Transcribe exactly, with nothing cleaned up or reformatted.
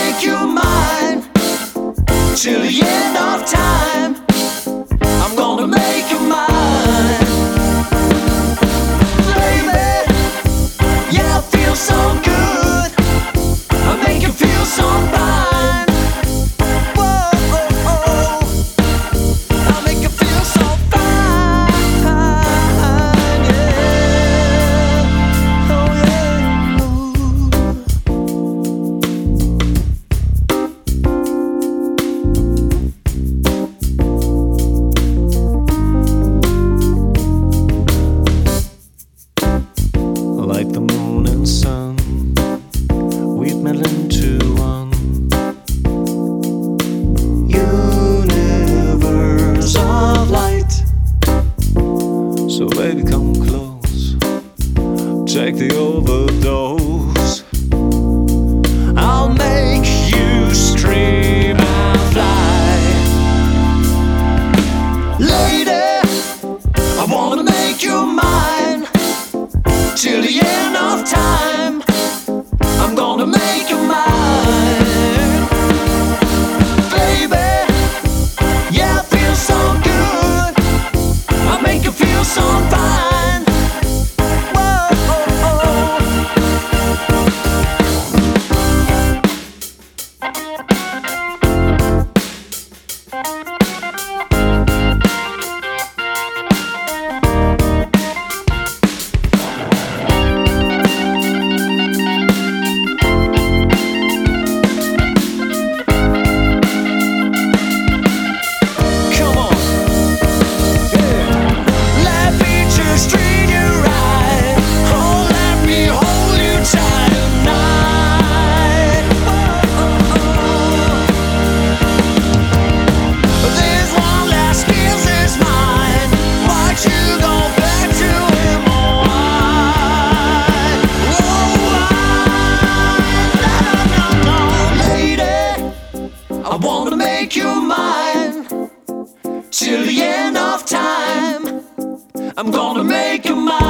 make you mine till the end of time. I'm gonna make you mine, baby. Yeah, I feel so good. I make you feel so fine. Whoa, oh, oh. I make you feel so fine, yeah. Oh yeah. Like the moon and sun, we've met into one universe of light. So baby, come close, take the overdose. I'll make you scream and fly. Lady, I wanna make you mine till the end of time. I'm gonna make you mine, baby. Yeah, I feel so good. I make you feel so fine. Whoa, oh, I wanna make you mine till the end of time. I'm gonna make you mine.